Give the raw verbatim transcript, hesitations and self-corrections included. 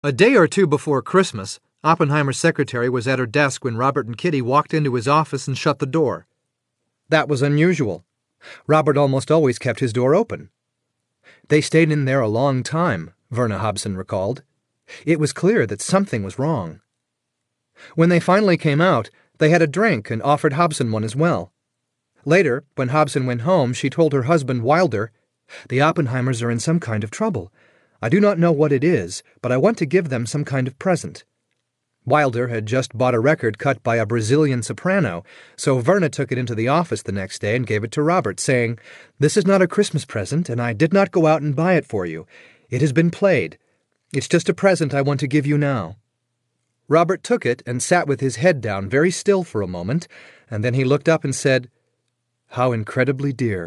A day or two before Christmas, Oppenheimer's secretary was at her desk when Robert and Kitty walked into his office and shut the door. That was unusual. Robert almost always kept his door open. They stayed in there a long time, Verna Hobson recalled. It was clear that something was wrong. When they finally came out, they had a drink and offered Hobson one as well. Later, when Hobson went home, she told her husband, Wilder, "The Oppenheimers are in some kind of trouble. I do not know what it is, but I want to give them some kind of present." Wilder had just bought a record cut by a Brazilian soprano, so Verna took it into the office the next day and gave it to Robert, saying, "This is not a Christmas present, and I did not go out and buy it for you. It has been played. It's just a present I want to give you now." Robert took it and sat with his head down very still for a moment, and then he looked up and said, "How incredibly dear."